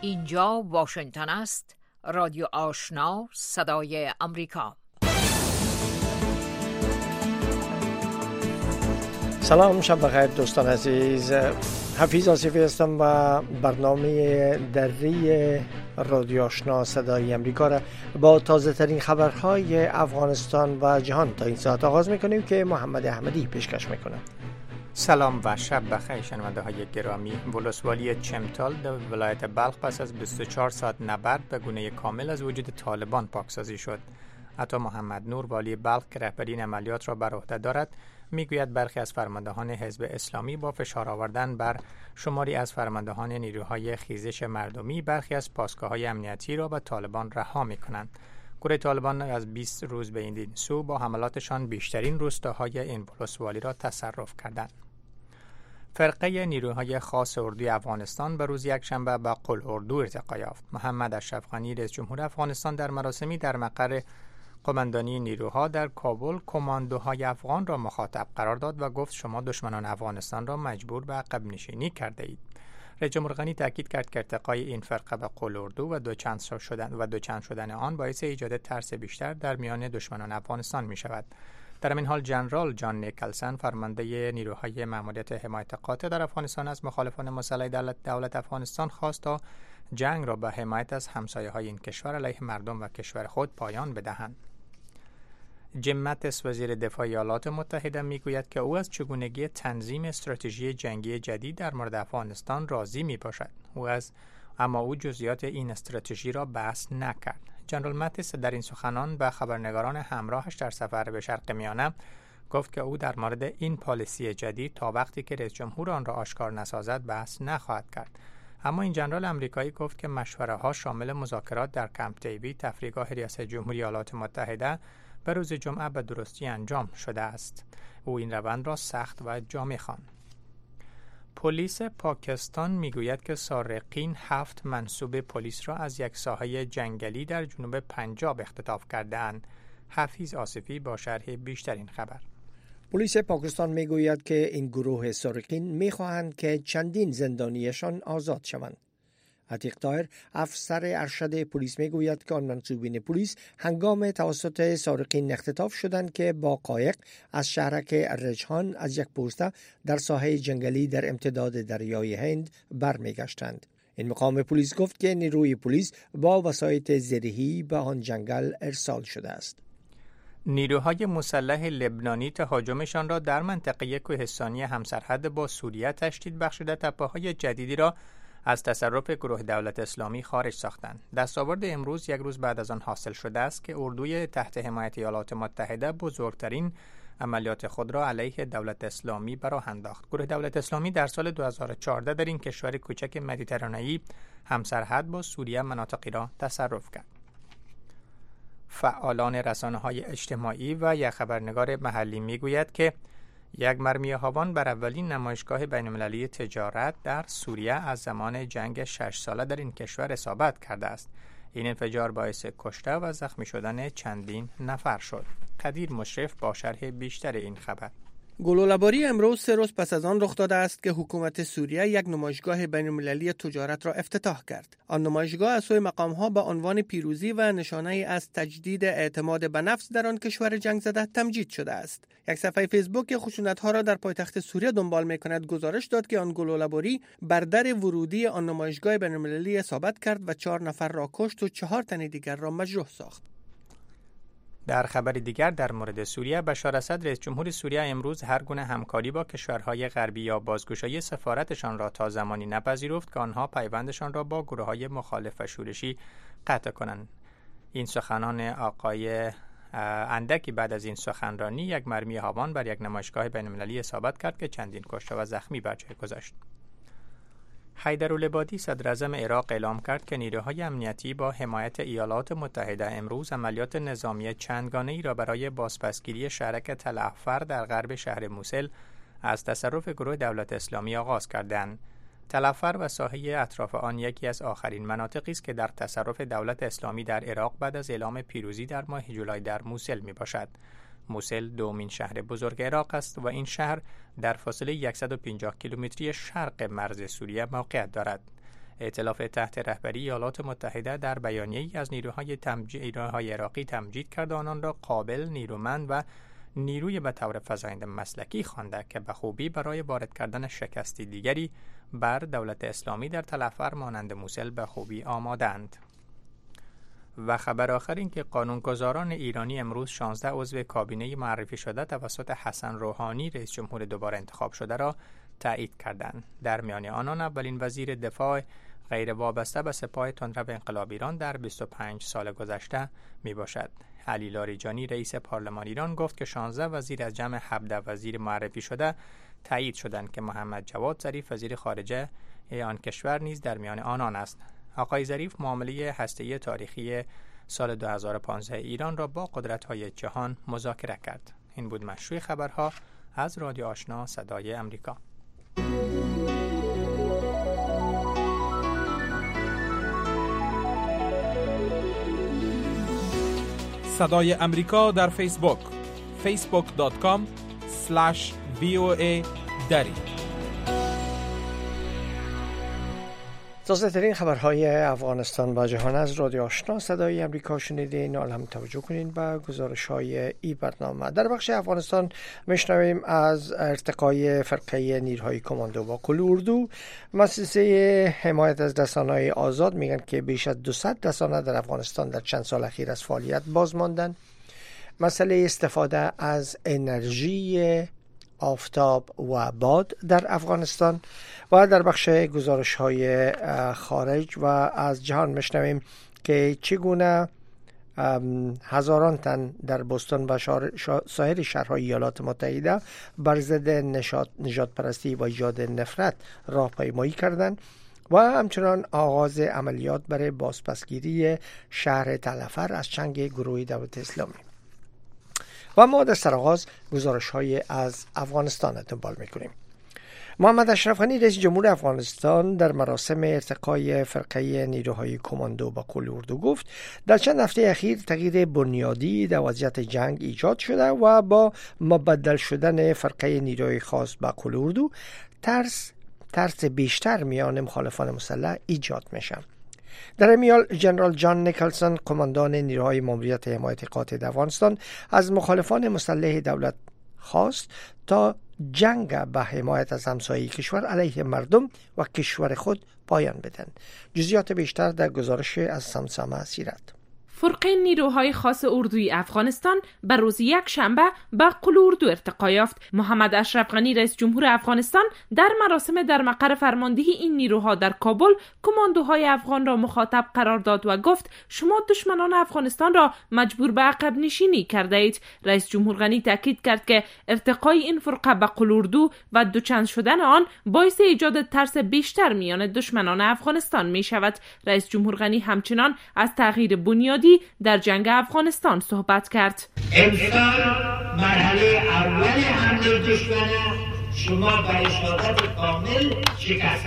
اینجا واشنگتن است. رادیو آشنا، صدای امریکا. سلام، شب بخیر دوستان عزیز. حفیظ آصفی هستم و برنامه دری رادیو آشنا صدای امریکا را با تازه ترین خبرهای افغانستان و جهان تا این ساعت آغاز میکنیم که محمد احمدی پیشکش میکنه. سلام و شب بخیر شنونده های گرامی. ولسوالی چمتال در ولایت بلخ پس از 24 ساعت نبرد به گونه کامل از وجود طالبان پاکسازی شد. عطا محمد نور والی بلخ که رهبری این عملیات را بر عهده دارد میگوید برخی از فرماندهان حزب اسلامی با فشار آوردن بر شماری از فرماندهان نیروهای خیزش مردمی برخی از پاسگاه‌های امنیتی را به طالبان رها می‌کنند. گروه طالبان از 20 روز به این سو با حملاتشان بیشترین روستاهای این ولسوالی را تصرف کردند. فرقه نیروهای خاص اردوی افغانستان به روز یکشنبه به قلعه‌اردو ارتقا یافت. محمد اشرف غنی رئیس جمهور افغانستان در مراسمی در مقر قماندانی نیروها در کابل کماندوهای افغان را مخاطب قرار داد و گفت شما دشمنان افغانستان را مجبور به عقب نشینی کرده اید. رئیس جمهور غنی تاکید کرد که ارتقای این فرقه به قلعه‌اردو و دوچند شدن آن باعث ایجاد ترس بیشتر در میان دشمنان افغانستان می شود. در همین حال جنرال جان نیکلسن فرمانده نیروهای ماموریت حمایت قاطع در افغانستان از مخالفان مسلح دولت افغانستان خواست تا جنگ را به حمایت از همسایه‌های این کشور علیه مردم و کشور خود پایان بدهند. جیم ماتیس وزیر دفاع ایالات متحده میگوید که او از چگونگی تنظیم استراتژی جنگی جدید در مورد افغانستان راضی میباشد. اما او جزئیات این استراتژی را بحث نکرد. جنرال ماتیس در این سخنان به خبرنگاران همراهش در سفر به شرق میانه گفت که او در مورد این پالیسی جدید تا وقتی که رئیس جمهور آن را آشکار نسازد بحث نخواهد کرد. اما این جنرال امریکایی گفت که مشوره ها شامل مذاکرات در کمپ دیوید، تفریحگاه ریاست جمهوری ایالات متحده، به روز جمعه به درستی انجام شده است. او این روند را سخت و جامع خواند. پلیس پاکستان میگوید که سارقین 7 منصوب پلیس را از یک ساحه جنگلی در جنوب پنجاب اختطاف کرده‌اند. حفیظ آصفی با شرح بیشتر این خبر. پلیس پاکستان میگوید که این گروه سارقین میخواهند که چندین زندانیشان آزاد شوند. عتیق طاهر افسر ارشد پلیس میگوید که آن منصوبین پلیس هنگام توسط سارقین اختطاف شدند که با قایق از شهرک رجحان از یک پوسته در ساحه جنگلی در امتداد دریای هند برمیگشتند. این مقام پلیس گفت که نیروی پلیس با وسایط زرهی به آن جنگل ارسال شده است. نیروهای مسلح لبنانی تهاجمشان را در منطقه کوهستانی همسرحد با سوریه تشدید بخشیده تپه‌های جدیدی را از تصرف گروه دولت اسلامی خارج ساختند. دستاورد امروز یک روز بعد از آن حاصل شده است که اردوی تحت حمایت ایالات متحده بزرگترین عملیات خود را علیه دولت اسلامی به راه انداخت. گروه دولت اسلامی در سال 2014 در این کشور کوچک مدیترانه‌ای همسرحد با سوریه مناطقی را تصرف کرد. فعالان رسانه‌های اجتماعی و یک خبرنگار محلی میگوید که یک مرمی هاوان بر اولین نمایشگاه بین‌المللی تجارت در سوریه از زمان جنگ 6 ساله در این کشور اصابت کرده است. این انفجار باعث کشته و زخمی شدن چندین نفر شد. قدیر مشرف با شرح بیشتر این خبر. گلوله‌باری امروز 3 روز پس از آن رخ داده است که حکومت سوریه یک نمایشگاه بین‌المللی تجارت را افتتاح کرد. آن نمایشگاه از سوی مقام‌ها به عنوان پیروزی و نشانه‌ای از تجدید اعتماد به نفس در آن کشور جنگ زده تمجید شده است. یک صفحه فیسبوک خشونت‌ها را در پایتخت سوریه دنبال می‌کند گزارش داد که آن گلوله‌باری بر در ورودی آن نمایشگاه بین‌المللی اصابت کرد و 4 نفر را کشت و 4 تن دیگر را مجروح ساخت. در خبر دیگر در مورد سوریه، بشار اسد رئیس جمهور سوریه امروز هر گونه همکاری با کشورهای غربی یا بازگشایی سفارتشان را تا زمانی نپذیرفت که آنها پیوندشان را با گروه‌های مخالف و شورشی قطع کنند. این سخنان آقای اندکی بعد از این سخنرانی یک مرمی هاوان بر یک نمایشگاه بین‌المللی اصابت کرد که چندین کشته و زخمی بر جای گذاشت. حیدرالعبادی صدراعظم عراق اعلام کرد که نیروهای امنیتی با حمایت ایالات متحده امروز عملیات نظامی چندگانه‌ای را برای بازپسگیری شهرک تل افر در غرب شهر موسل از تصرف گروه دولت اسلامی آغاز کردند. تل افر و ساحه اطراف آن یکی از آخرین مناطقی است که در تصرف دولت اسلامی در عراق بعد از اعلام پیروزی در ماه جولای در موسل میباشد. موسل دومین شهر بزرگ عراق است و این شهر در فاصله 150 کیلومتری شرق مرز سوریه موقعیت دارد. ائتلاف تحت رهبری ایالات متحده در بیانیه‌ای از نیروهای عراقی تمجید کرد، آنان را قابل، نیرومند و نیروی به طور فزاینده مسلکی خوانده که به خوبی برای وارد کردن شکستی دیگری بر دولت اسلامی در تلفر مانند موسل به خوبی آمادند. و خبر آخر این که قانونگذاران ایرانی امروز 16 عضو کابینه معرفی شده توسط حسن روحانی رئیس جمهور دوباره انتخاب شده را تایید کردند. در میان آنان اولین وزیر دفاع غیر وابسته به سپاه تندرو انقلاب ایران در 25 سال گذشته می باشد. علی لاریجانی رئیس پارلمان ایران گفت که 16 وزیر از جمع 17 وزیر معرفی شده تایید شدند که محمد جواد ظریف وزیر خارجه آن کشور نیز در میان آنان است. آقای ظریف معامله هسته‌ای تاریخی سال 2015 ایران را با قدرت‌های جهان مذاکره کرد. این بود مشروع خبرها از رادیو آشنا صدای امریکا. صدای امریکا در فیسبوک facebook.com/VOA دری. تازه ترین خبرهای افغانستان و جهان از رادیو آشنا صدای امریکا شنیدین. حالا هم توجه کنین به گزارش‌های این برنامه. در بخش افغانستان میشنویم از ارتقای فرقه نیروهای کماندو با کل اردو. مؤسسه حمایت از رسانه‌های آزاد میگن که بیش از 200 رسانه در افغانستان در چند سال اخیر از فعالیت باز ماندن. مسئله استفاده از انرژی آفتاب و باد در افغانستان و در بخش گزارش‌های خارج و از جهان میشنویم که چگونه هزاران تن در بوستون و سایر شهرهای ایالات متحده بر ضد نژادپرستی و ایجاد نفرت راهپیمایی کردند و همچنان آغاز عملیات برای بازپسگیری شهر تلفر از چنگ گروه دولت اسلامی. و ما در سرآغاز گزارش‌های از افغانستان دنبال می‌کنیم. محمد اشرف غنی رئیس جمهور افغانستان در مراسم ارتقای فرقه نیروهای کماندو با کل اردو گفت در چند هفته اخیر تغییر بنیادی در وضعیت جنگ ایجاد شده و با مبدل شدن فرقه نیروهای خاص با کل اردو ترس بیشتر میان مخالفان مسلح ایجاد میشه. در این میان جنرال جان نیکلسون قماندان نیروهای ماموریت حمایت قاطع در افغانستان از مخالفان مسلح دولت خواست تا جنگ به حمایت از همسایه کشور علیه مردم و کشور خود پایان بدن. جزئیات بیشتر در گزارش از سمسامه سیرت. فرقه نیروهای خاص اردوی افغانستان بر روز یک شنبه به قل اردو ارتقا یافت. محمد اشرف غنی رئیس جمهور افغانستان در مراسم در مقر فرماندهی این نیروها در کابل کماندوهای افغان را مخاطب قرار داد و گفت شما دشمنان افغانستان را مجبور به عقب نشینی کرده اید. رئیس جمهور غنی تاکید کرد که ارتقای این فرقه به قل اردو و دوچند شدن آن باعث ایجاد ترس بیشتر میان دشمنان افغانستان می شود. رئیس جمهور غنی همچنان از تغییر بنیادی در جنگ افغانستان صحبت کرد. امسال مرحله اول حمله دشمن شما به اشارت کامل شکست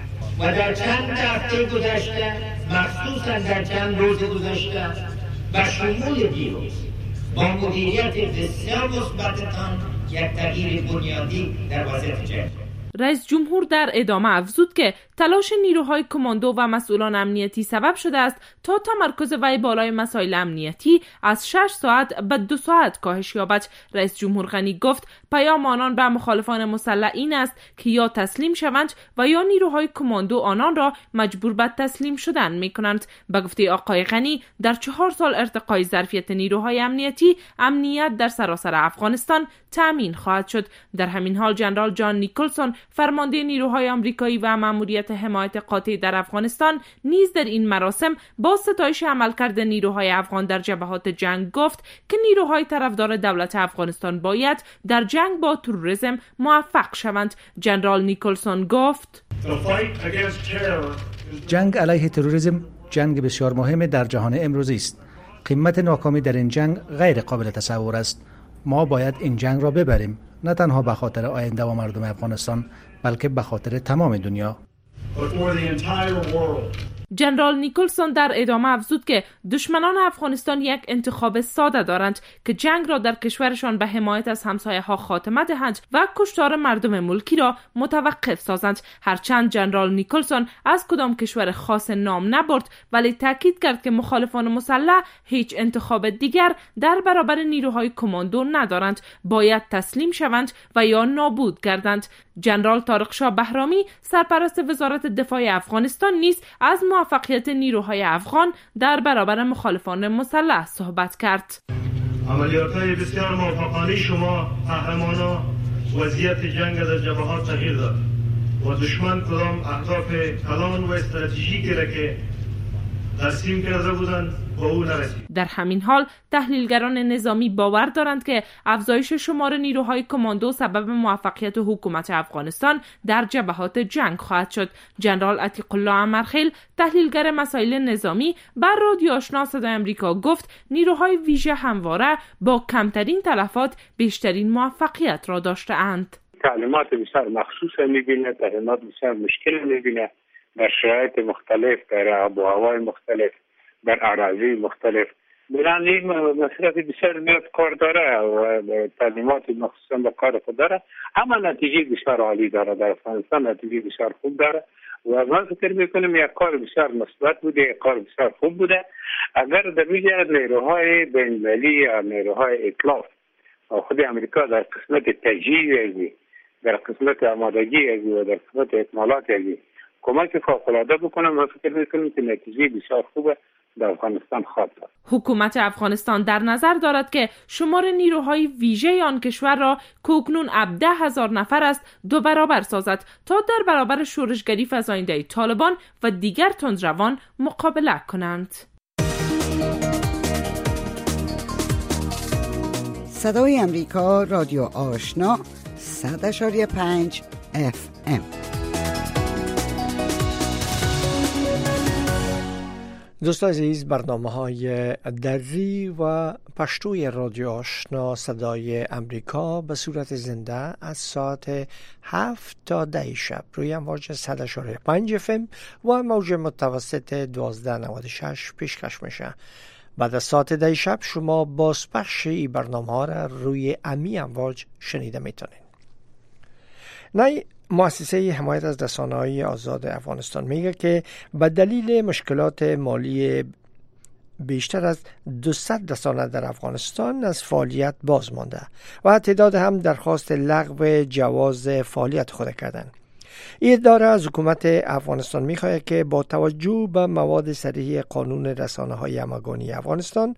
و در چند هفته گذشته مخصوصا در چند روز گذشته و شمول دیروز با مدیریت بسیار مثبتتان یک تغییر بنیادی در وضعیت جنگ. رئیس جمهور در ادامه افزود که تلاش نیروهای کماندو و مسئولان امنیتی سبب شده است تا تمرکز وی بالای مسائل امنیتی از 6 ساعت به 2 ساعت کاهش یابد. رئیس جمهور غنی گفت پیام آنان به مخالفان مسلح این است که یا تسلیم شوند و یا نیروهای کماندو آنان را مجبور به تسلیم شدن می‌کنند. به گفته آقای غنی در 4 سال ارتقای ظرفیت نیروهای امنیتی امنیت در سراسر افغانستان تامین خواهد شد. در همین حال جنرال جان نیکلسون فرمانده نیروهای آمریکایی و ماموریت حمایت قاطع در افغانستان نیز در این مراسم با ستایش عملکرد نیروهای افغان در جبهات جنگ گفت که نیروهای طرفدار دولت افغانستان باید در جنگ با تروریسم موفق شوند. جنرال نیکلسون گفت جنگ علیه تروریسم جنگ بسیار مهم در جهان امروزی است. قیمت ناکامی در این جنگ غیر قابل تصور است. ما باید این جنگ را ببریم، نه تنها به خاطر آینده و مردم افغانستان بلکه به خاطر تمام دنیا. جنرال نیکلسون در ادامه افزود که دشمنان افغانستان یک انتخاب ساده دارند که جنگ را در کشورشان به حمایت از همسایه‌ها خاتمه دهند و کشتار مردم ملکی را متوقف سازند. هرچند جنرال نیکلسون از کدام کشور خاص نام نبرد، ولی تاکید کرد که مخالفان مسلح هیچ انتخاب دیگر در برابر نیروهای کماندو ندارند، باید تسلیم شوند و یا نابود گردند. جنرال طارق شاه بهرامی سرپرست وزارت دفاع افغانستان نیز از موفقیت نیروهای افغان در برابر مخالفان مسلح صحبت کرد. عملیات‌های بسیار موفقانه شما قهرمانا وضعیت جنگ در جبهات تغییر داد و دشمن کدام اهداف کلان و استراتژیکی را که ترسیم کرده بودند با او نرسید. در همین حال تحلیلگران نظامی باور دارند که افزایش شمار نیروهای کماندو سبب موفقیت حکومت افغانستان در جبهات جنگ خواهد شد. جنرال عتیق الله عمرخیل تحلیلگر مسائل نظامی بر رادیو آشنا صدای آمریکا گفت نیروهای ویژه همواره با کمترین تلفات بیشترین موفقیت را داشته اند. تعلیمات بسیار مخصوص می‌بینه، تعلیمات بسیار مشکل می‌بینه در شرایط مختلف، در آب و هوای مختلف، در اراضی مختلف. برای این مصرف بسیار زیاد کار داره و تعلیمات مخصوصا به کار خود داره، اما نتیجه بسیار عالی داره. در افغانستان نتیجه بسیار خوب داره و من فکر میکنم یک کار بسیار مثبت بوده، یک کار بسیار خوب بوده. اگر در میگه نیروهای بین‌المللی یا نیروهای ائتلاف و خود امریکا در قسمت تجهیز، در قسمت آمادگی و در قسمت اکمالات کمک فوق‌العاده بکنم، من فکر میکنم که نتیجه بسیار خوبه در افغانستان خواهد داد. حکومت افغانستان در نظر دارد که شمار نیروهای ویژه آن کشور را که اکنون 17,000 نفر است 2 برابر سازد تا در برابر شورشگری فزاینده طالبان و دیگر تندروان مقابله کنند. صدای امریکا، رادیو آشنا، 100.5 FM. دوستان عزیز، برنامه‌های دری و پشتوی رادیو آشنا صدای امریکا به صورت زنده از ساعت 7 تا 10 شب روی امواج 100.5 FM و موج متوسط 1296 پیشکش میشه. بعد از ساعت 10 شب شما بازپخش این برنامه‌ها را روی امی امواج شنیده میتونید. مؤسسه حمایت از رسانه‌های آزاد افغانستان میگه که به دلیل مشکلات مالی بیشتر از 200 رسانه در افغانستان از فعالیت باز مانده و تعداد هم درخواست لغو جواز فعالیت خود کردن. این اداره از حکومت افغانستان میخواهد که با توجه به مواد صریح قانون رسانه‌های همگانی افغانستان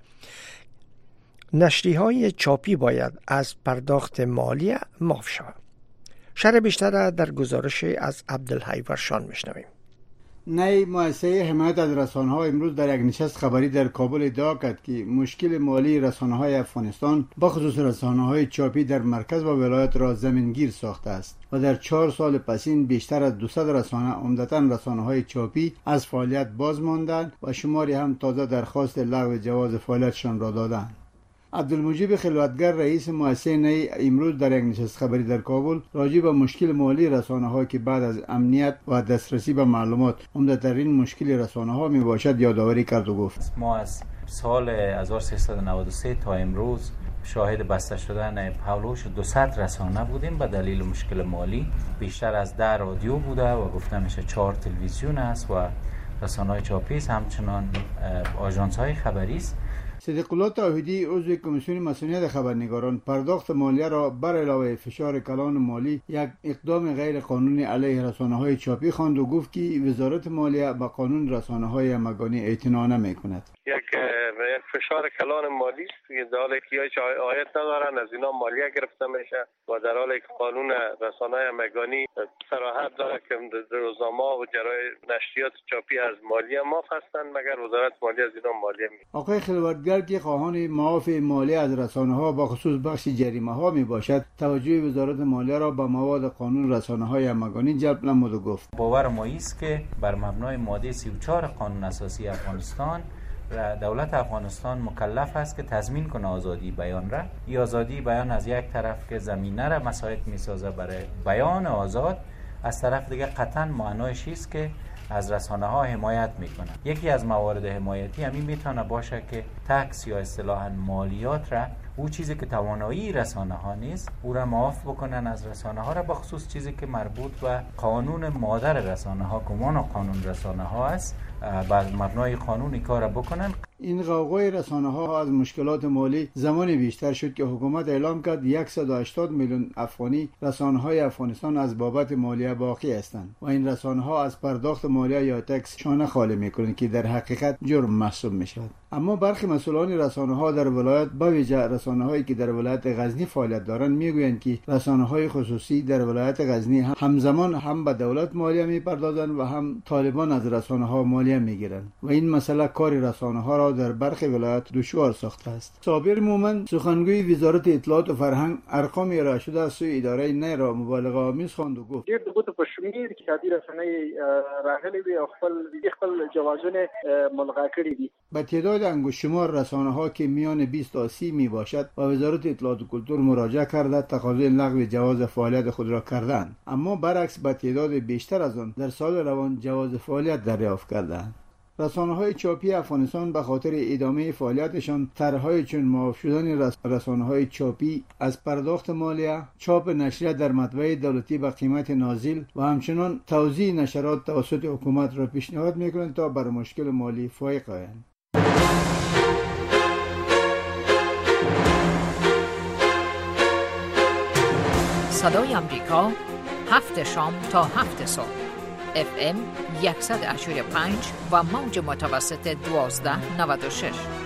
نشریه‌های چاپی باید از پرداخت مالی معاف شود. شرح بیشتر در گزارش از عبدالحی ورشان میشنویم. نئی مؤسسه حمایت از رسانه‌ها امروز در یک نشست خبری در کابل ادعا کرد که مشکل مالی رسانه‌های افغانستان بخصوص رسانه‌های چاپی در مرکز و ولایت را زمینگیر ساخته است و در 4 سال پسین بیشتر از 200 رسانه، عمدتاً رسانه‌های چاپی، از فعالیت باز ماندند و شماری هم تازه درخواست لغو جواز فعالیتشان را دادند. عبدالمجید خلوتگر رئیس مؤسسه نئی امروز در یک نشست خبری در کابل راجع به مشکل مالی رسانه‌ها که بعد از امنیت و دسترسی به معلومات عمده‌ترین مشکل رسانه‌ها میباشد یادآوری کرد و گفت ما از سال 1393 تا امروز شاهد بسته شدن پاولوش 200 رسانه بودیم به دلیل مشکل مالی. بیشتر از 10 رادیو بوده و گفته میشه 4 تلویزیون است و رسانه‌های چاپی است، همچنان آژانس‌های خبری است. صدیق الله توحیدی عضو کمیسیون مسئولیت خبرنگاران پرداخت مالیه را بر علاوه فشار کلان مالی یک اقدام غیر قانونی علیه رسانه‌های چاپی خواند و گفت که وزارت مالیه به قانون رسانه‌های همگانی اعتنا نمی‌کند. یک فشار کلان مالی است که در حالی که هیچ عایت ندارن از اینا مالیه گرفته میشه و در حالی که قانون رسانه‌های همگانی صراحت داره که روزنامه و جرای نشریات چاپی از مالیه معاف هستند، مگر وزارت مالیه از اینا مالیه میگیره. آقای خلوتگر که خواهان معاف مالی از رسانه‌ها با خصوص بخش جریمه‌ها میباشد، توجه وزارت مالیه را به مواد قانون رسانه‌های همگانی جلب نمود و گفت باور ما است که بر مبنای ماده 34 قانون اساسی افغانستان دولت افغانستان مکلف است که تضمین کنه آزادی بیان را. این آزادی بیان از یک طرف که زمینه را مساعد میسازه برای بیان آزاد، از طرف دیگه قطعا معنایش است که از رسانه ها حمایت میکنن. یکی از موارد حمایتی همین میتونه باشه که تکس یا اصطلاحاً مالیات را، او چیزی که توانایی رسانه ها نیست، او را معاف بکنن از رسانه ها را، بخصوص چیزی که مربوط به قانون مادر رسانه ها، کمان قانون رسانه ها است، بر مبنای قانونی کار بکنن. این غوغای رسانه ها از مشکلات مالی زمانی بیشتر شد که حکومت اعلام کرد 180 میلیون افغانی رسانه های افغانستان از بابت مالیه باقی هستند و این رسانه ها از پرداخت مالیه یا تکس شانه خالی میکنند که در حقیقت جرم محسوب میشود. اما برخی مسئولان رسانه ها در ولایت، به ویژه رسانه هایی که در ولایت غزنی فعالیت دارند، میگویند که رسانه های خصوصی در ولایت غزنی همزمان هم به دولت مالیه میپردازند و هم طالبان از رسانه ها مالیه میگیرند و این مسئله کار رسانه ها را در برخی ولایت دشوار ساخته است. صابر مومن، سخنگوی وزارت اطلاعات و فرهنگ، ارقام ارائه شده از سوی اداره نه را مبالغه آمیز خواند و گفت: ډېر د ګوتو په شمېر کې عادي رسنۍ راغلي وي او خپل جوازونه ملغا کړي دي. به تعداد انگشتشمار رسانه ها که میان 20 تا 30 می باشد و وزارت اطلاعات و کلتور مراجعه کرده تقاضای لغو جواز فعالیت خود را کردند، اما برعکس به تعداد بیشتر از آن در سال روان جواز فعالیت دریافت کردند. رسانه های چاپی افغانستان به خاطر ادامه فعالیتشان طرح‌های چون معاف شدن رسانه های چاپی از پرداخت مالیه، چاپ نشریات در مطبع دولتی به قیمت نازل و همچنان توزیع نشرات توسط حکومت را پیشنهاد می‌کنند تا بر مشکل مالی فائق آیند. صدای امریکا 7 شام تا 7 صبح FM 100.5 و موج متوسط 1296.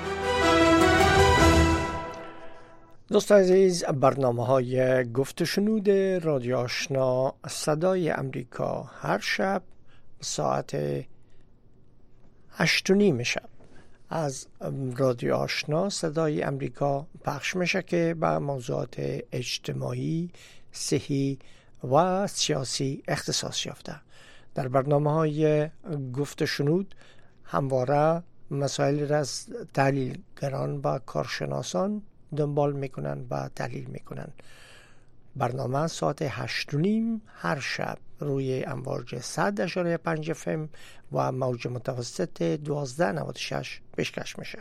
دوست عزیز، برنامه‌های گفت و شنود رادیو آشنا صدای امریکا هر شب ساعت 8:30 شب از رادیو آشنا صدای امریکا پخش میشه که به موضوعات اجتماعی، صحی و سیاسی اختصاص یافته. در برنامه‌های گفت و شنود همواره مسائل را از تحلیلگران و کارشناسان دنبال میکنن و تحلیل میکنن. برنامه ساعت 8:30 هر شب روی امواج 100.5 FM و موج متوسط 1296 پیشکش میشه.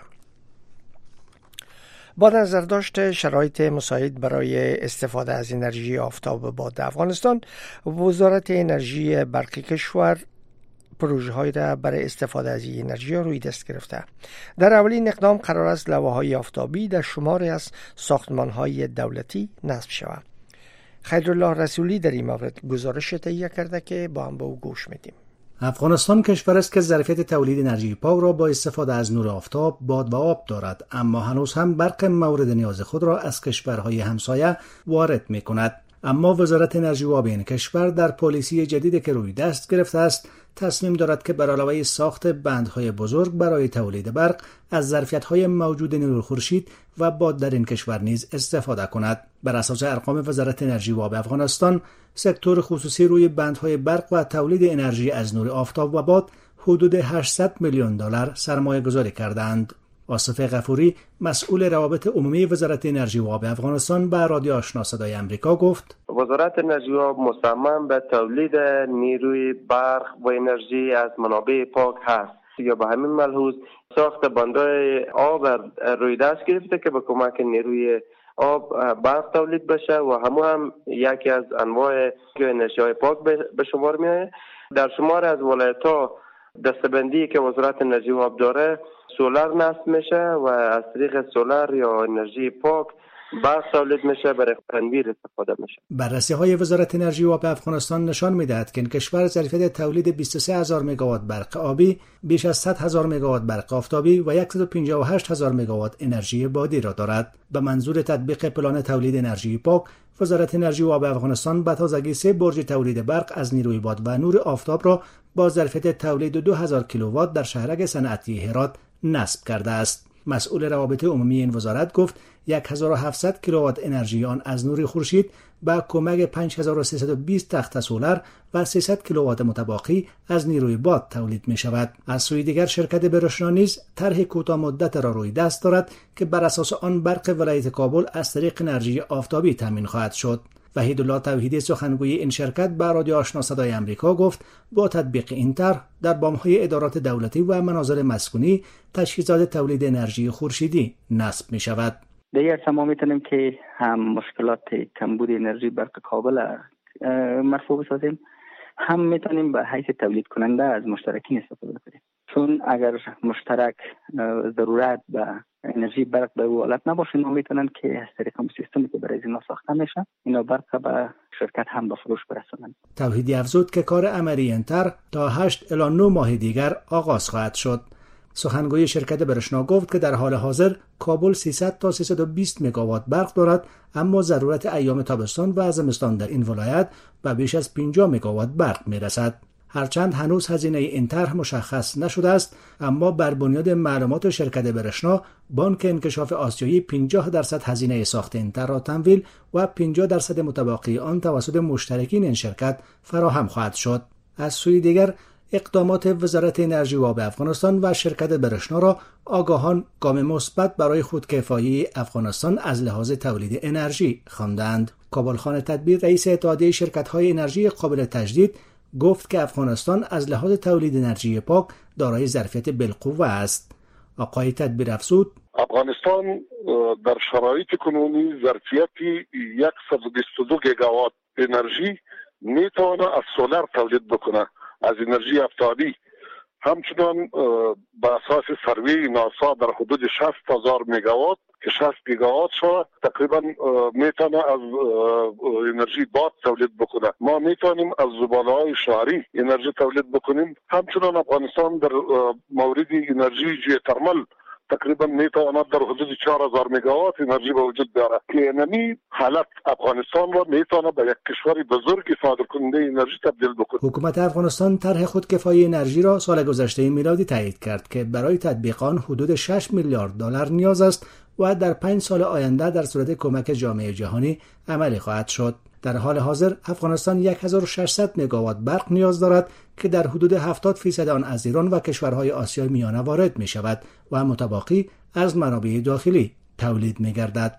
با نظر داشت شرایط مساعد برای استفاده از انرژی آفتاب و باد افغانستان، وزارت انرژی برقی کشور پروژه‌هایی را برای استفاده از این انرژی روی دست گرفته. در اولین اقدام قرار است لوحه‌های آفتابی در شماری از ساختمان‌های دولتی نصب شود. خیرالله رسولی در این مورد گزارش تهیه کرده که با هم به او گوش میدیم. افغانستان کشور است که ظرفیت تولید انرژی پاک را با استفاده از نور آفتاب، باد و آب دارد، اما هنوز هم برق مورد نیاز خود را از کشورهای همسایه وارد می‌کند. اما وزارت انرژی و آب این کشور در پالیسی جدیدی که روی دست گرفته است تصمیم دارد که بر علاوه ساخت بندهای بزرگ برای تولید برق از ظرفیت‌های موجود نور خورشید و باد در این کشور نیز استفاده کند. بر اساس ارقام وزارت انرژی و آب افغانستان، سکتور خصوصی روی بندهای برق و تولید انرژی از نور آفتاب و باد حدود 800 میلیون دلار سرمایه گذاری کردند. آصف غفوری، مسئول روابط عمومی وزارت انرژی و آب افغانستان، به رادیو آشنا صدای امریکا گفت: وزارت انرژی و آب مصمم به تولید نیروی برق و انرژی از منابع پاک هست. یا به همین ملحوظ ساخت بندهای آب روی دست گرفته که به کمک نیروی آب برق تولید بشه و هم یکی از انواع انرژی های پاک به شمار میاد. در شمار از ولایت‌ها دستبندی که وزارت انرژی و آب داره سولار نصب میشه و از طریق سولار یا انرژی پاک برق تولید میشه، برای تنویر استفاده میشه. بررسی‌های وزارت انرژی و آب افغانستان نشان میدهد که این کشور ظرفیت تولید 23000 مگاوات برق آبی، بیش از 100000 مگاوات برق آفتابی و 158000 مگاوات انرژی بادی را دارد. به منظور تطبیق پلان تولید انرژی پاک، وزارت انرژی و آب افغانستان به تازگی 3 برج تولید برق از نیروی باد و نور آفتاب را با ظرفیت تولید 2000 کیلووات در شهرک صنعتی هرات نصب کرده است. مسئول روابط عمومی این وزارت گفت 1700 کیلووات انرژی آن از نور خورشید با کمک 5320 تخت سولار و 300 کیلووات متباقی از نیروی باد تولید می شود. از سوی دیگر شرکت برشنا نیز طرح کوتاه مدت را روی دست دارد که بر اساس آن برق ولایت کابل از طریق انرژی آفتابی تامین خواهد شد. وحیدالله توحیدی سخنگوی این شرکت به رادیو آشنا صدای امریکا گفت با تطبیق این طرح در بام‌های ادارات دولتی و مناظر مسکونی تجهیزات تولید انرژی خورشیدی نصب می شود. دیگر ما میتونیم که هم مشکلات کمبود انرژی برق کابل مرفوع بسازیم، هم میتونیم به حیث تولید کننده از مشترکین استفاده کنیم، چون اگر مشترک ضرورت به انرژی برق به حالت نباشه، ما میتونن که از طریق سیستمی که برای اینا ساخته میشه اینا برق به شرکت هم به فروش برسونن. توحیدی افزود که کار عملی این طرح تا 8 الی 9 ماه دیگر آغاز خواهد شد. سخنگوی شرکت برشنا گفت که در حال حاضر کابل 300 تا 320 مگاوات برق دارد، اما ضرورت ایام تابستان و زمستان در این ولایت به بیش از 50 مگاوات برق میرسد. هرچند هنوز هزینه این طرح مشخص نشده است، اما بر بنیاد معلومات شرکت برشنا، بانک انکشاف آسیایی 50% هزینه ساخت این طرح را تمویل و 50% متبقی آن توسط مشترکین این شرکت فراهم خواهد شد. از سوی دیگر اقدامات وزارت انرژی و آب افغانستان و شرکت برشنا را آگاهان گام مثبت برای خودکفایی افغانستان از لحاظ تولید انرژی خواندند. کابلخان تدبیر رئیس اتحادیه شرکت‌های انرژی قابل تجدید گفت که افغانستان از لحاظ تولید انرژی پاک دارای ظرفیت بالقوه است. آقای تدبیر افزود افغانستان در شرایط کنونی ظرفیت 122 گیگاوات انرژی میتواند از سولر تولید بکنه، از انرژی افتادی. همچنان به اساس سروی ناسا در حدود 60,000 مگاوات که 60 گیگاوات شود تقریبا میتونه از انرژی باد تولید بکنه. ما میتونیم از زباله‌های شهری انرژی تولید بکنیم. همچنان افغانستان در مورد انرژی ژئوترمال تقریبا میتواند در حدود 4000 مگاوات انرژی به وجود بیاره که نمی حالت افغانستان را میتونه به یک کشور بزرگ صادرکننده انرژی تبدیل بکنه. حکومت افغانستان طرح خودکفایی انرژی را سال گذشته میلادی تایید کرد که برای تطبیق آن حدود 6 میلیارد دلار نیاز است و در 5 سال آینده در صورت کمک جامعه جهانی عملی خواهد شد. در حال حاضر افغانستان 1600 مگاوات برق نیاز دارد که در حدود 70% آن از ایران و کشورهای آسیای میانه وارد می شود و متبقی از منابع داخلی تولید می گردد.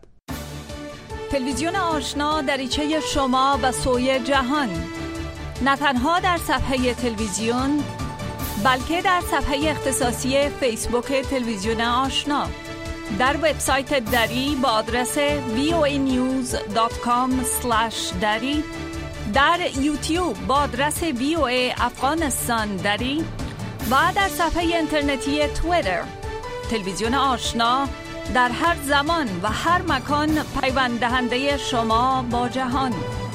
تلویزیون آشنا دریچه شما و سوی جهان، نه تنها در صفحه تلویزیون بلکه در صفحه اختصاصی فیسبوک تلویزیون آشنا، در وبسایت دری با آدرس voanews.com/dari، در یوتیوب با آدرس VOA افغانستان دری و در صفحه اینترنتی توییتر. تلویزیون آشنا در هر زمان و هر مکان پیوند دهنده شما با جهان.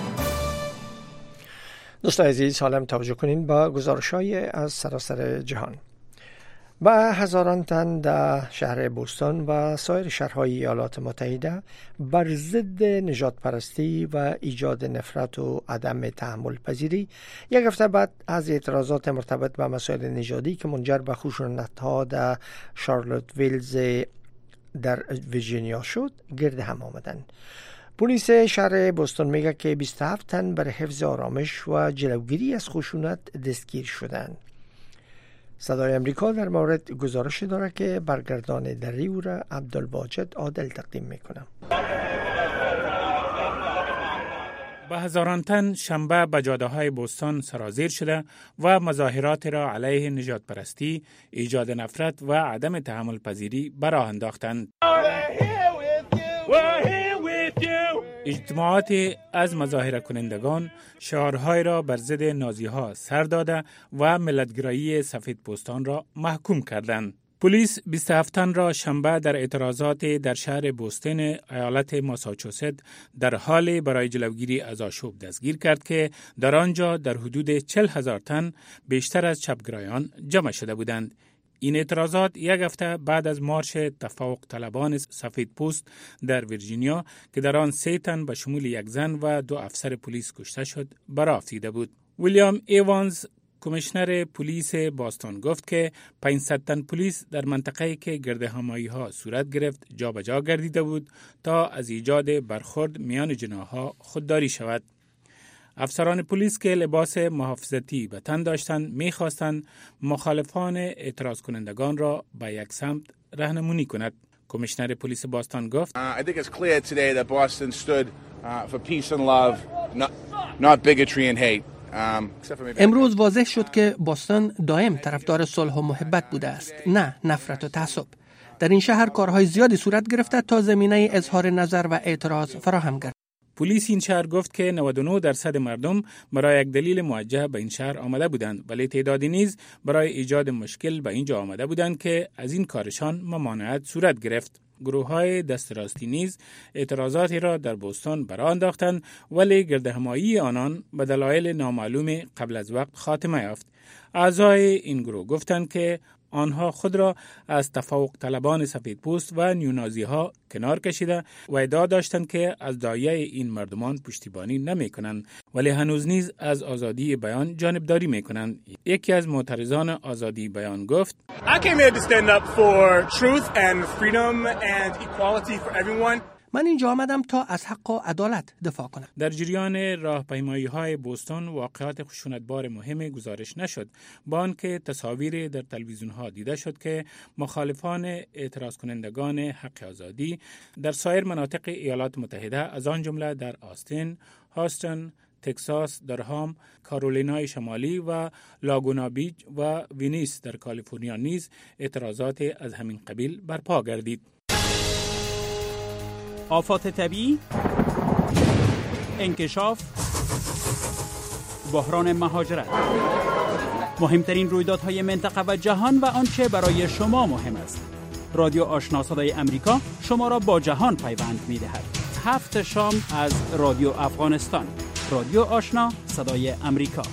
دوستان عزیز، حالا توجه کنین با گزارش‌های از سراسر جهان. و هزاران تن در شهر بوستون و سایر شهرهای ایالات متحده بر ضد نژاد پرستی و ایجاد نفرت و عدم تحمل پذیری یک هفته بعد از اعتراضات مرتبط با مسائل نژادی که منجر به خشونت‌ها در شارلوت ویلز در ویرجینیا شد گرد هم آمدند. پلیس شهر بوستون میگه که 27 تن برای حفظ آرامش و جلوگیری از خشونت دستگیر شدند. صدای امریکا در مورد گزارش داره که برگردان دری او را عبدالواجد عادل تقدیم میکنم. با هزاران تن شنبه به جاده‌های بوستون سرازیر شده و مظاهرات را علیه نژاد پرستی، ایجاد نفرت و عدم تحمل پذیری به راه انداختند. اجتماعات از مظاهره کنندگان شعارهای را بر ضد نازی‌ها سر داده و ملت‌گرایی سفیدپوستان را محکوم کردند. پلیس 27 تن را شنبه در اعتراضات در شهر بوستون ایالت ماساچوست در حال برای جلوگیری از آشوب دستگیر کرد که در آنجا در حدود 40,000 تن بیشتر از چپگرایان جمع شده بودند. این اعتراضات یک هفته بعد از مارش تفوق طلبان سفید پوست در ویرجینیا که در آن 3 تن به شمول یک زن و 2 افسر پلیس کشته شد برآ افتیده بود. ویلیام ایوانز کمیشنر پلیس باستون گفت که 500 تن پلیس در منطقه‌ای که گردهمایی‌ها صورت گرفت جابجا گردیده بود تا از ایجاد برخورد میان جناح‌ها خودداری شود. افسران پلیس که لباس محافظتی به تن داشتند می‌خواستند مخالفان اعتراض کنندگان را به یک سمت راهنمایی کند. کمیشنر پلیس باستون گفت I think it's clear today that Boston stood for peace and love, not bigotry and hate. امروز واضح شد که بوستون دائم طرفدار صلح و محبت بوده است، نه نفرت و تعصب. در این شهر کارهای زیادی صورت گرفته تا زمینه اظهار نظر و اعتراض فراهم گردد. پلیس این شهر گفت که 99% مردم برای یک دلیل موجه به این شهر آمده بودند، ولی تعدادی نیز برای ایجاد مشکل به اینجا آمده بودند که از این کارشان ممانعت صورت گرفت. گروه‌های دست راستی نیز اعتراضاتی را در بوستون برآ انداختند، ولی گردهمایی آنان به دلایل نامعلوم قبل از وقت خاتمه یافت. اعضای این گروه گفتند که آنها خود را از تفوق طلبان سفیدپوست و نیونازی ها کنار کشیده و ادعا داشتند که از داعیه این مردمان پشتیبانی نمی کنند، ولی هنوز نیز از آزادی بیان جانبداری می کنند. یکی از معترضان آزادی بیان گفت: I came here to stand up for truth and freedom and equality for everyone. من اینجا آمدم تا از حق و عدالت دفاع کنم. در جریان راهپیمایی‌های بوستون واقعات خشونتبار مهم گزارش نشد، با آنکه تصاویر در تلویزیون‌ها دیده شد که مخالفان اعتراض کنندگان حق آزادی در سایر مناطق ایالات متحده از آن جمله در آستین، هاستن، تگزاس، درهام، کارولینای شمالی و لاگونا بیچ و وینیس در کالیفرنیا نیز اعتراضات از همین قبیل برپا گردید. آفات طبیعی، انکشاف، بحران مهاجرت، مهمترین رویدادهای منطقه و جهان و آنچه برای شما مهم است. رادیو آشنا صدای امریکا شما را با جهان پیوند می‌دهد. 7 شام از رادیو افغانستان. رادیو آشنا صدای امریکا.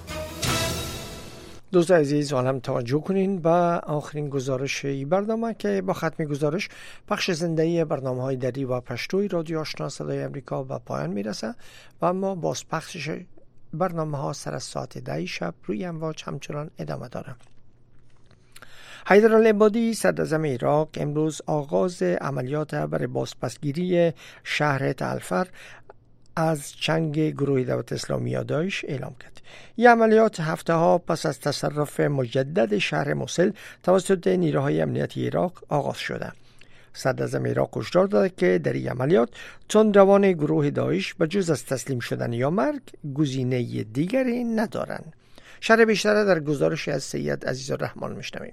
دوستان عزیز، هم توجه کنین به آخرین گزارش برنامه که با ختم گزارش پخش زنده برنامه‌های دری و پشتوی رادیو آشنا صدای امریکا به پایان میرسه و اما باز پخشش برنامه‌ها سر از ساعت 10 شب روی امواج همچنان ادامه داره. حیدرالعبادی صدراعظم عراق امروز آغاز عملیات برای بازپسگیری شهر تلعفر از چنگ گروه دولت اسلامی یا داعش اعلام کرد. این عملیات هفته ها پس از تصرف مجدد شهر موصل توسط نیروهای امنیتی عراق آغاز شده. صدراعظم عراق هشدار داده که در این عملیات تندروان گروه داعش به جز از تسلیم شدن یا مرگ گزینه دیگری ندارند. شرح بیشتر در گزارش از سید عزیزالرحمن میشنویم.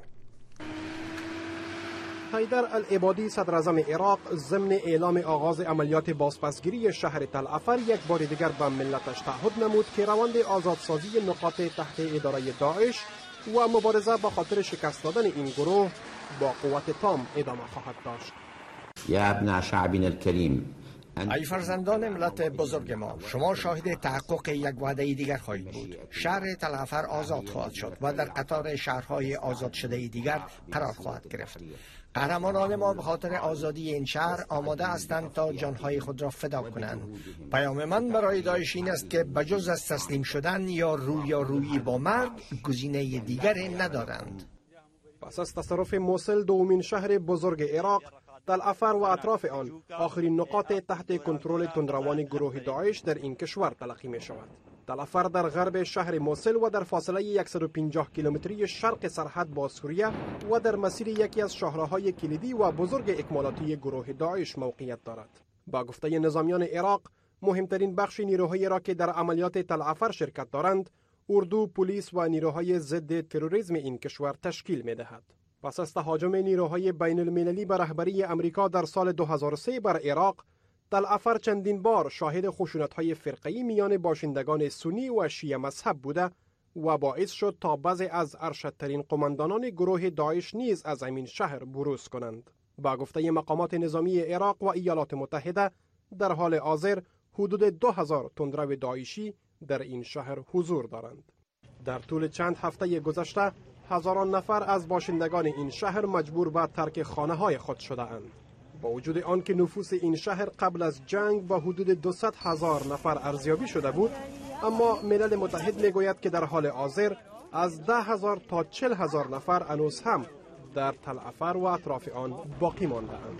حیدرالعبادی صدراعظم عراق ضمن اعلام آغاز عملیات بازپسگیری شهر تلعفر یک بار دیگر به ملتش تعهد نمود که روند آزادسازی نقاط تحت اداره داعش و مبارزه با خاطر شکست دادن این گروه با قوت تام ادامه خواهد داشت. یا ابناء شعبنا الکریم، ای فرزندان ملت بزرگ ما، شما شاهد تحقق یک وعده دیگر خواهید بود. شهر تلعفر آزاد خواهد شد و در قطار شهرهای آزاد شده دیگر قرار خواهد گرفت. قهرمانان ما به خاطر آزادی این شهر آماده هستند تا جانهای خود را فدا کنند. پیام من برای داعش این است که بجز از تسلیم شدن یا رویارویی با مرگ گزینه دیگری ندارند. پس از تصرف موصل دومین شهر بزرگ عراق، تلعفر و اطراف آن آخرین نقاط تحت کنترل تندروان گروه داعش در این کشور تلقی می شود. تلعفر در غرب شهر موصل و در فاصله 150 کیلومتری شرق سرحد با سوریه و در مسیر یکی از شاهراهای کلیدی و بزرگ اکمالاتی گروه داعش موقعیت دارد. با گفته نظامیان عراق، مهمترین بخش نیروهایی را که در عملیات تلعفر شرکت دارند، اردو، پلیس و نیروهای ضد تروریسم این کشور تشکیل می دهد. پس از تهاجم نیروهای بین المللی به رهبری امریکا در سال 2003 بر عراق، تلعفر چندین بار شاهد خشونت‌های فرقه‌ای میان باشندگان سنی و شیعه مذهب بوده و باعث شد تا بعضی از ارشدترین قماندانان گروه داعش نیز از همین شهر بروز کنند. با گفته مقامات نظامی عراق و ایالات متحده، در حال حاضر حدود 2000 تندرو داعشی در این شهر حضور دارند. در طول چند هفته گذشته، هزاران نفر از باشندگان این شهر مجبور به ترک خانه‌های خود شده اند. با وجود آنکه نفوس این شهر قبل از جنگ با حدود 200,000 نفر ارزیابی شده بود، اما ملل متحد میگوید که در حال حاضر از 10,000 تا 40,000 نفر هنوز هم در تلعفر و اطراف آن باقی مانده اند.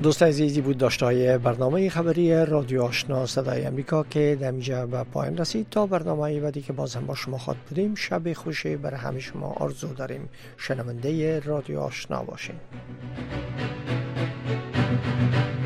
دوست عزیزی بود داشتهای برنامه خبری رادیو آشنا صدای امریکا که در اینجا به پایان رسید. تا برنامه بعدی که باز هم با شما خواهد بودیم، شب خوشی برای همه شما آرزو داریم. شنونده رادیو آشنا باشین.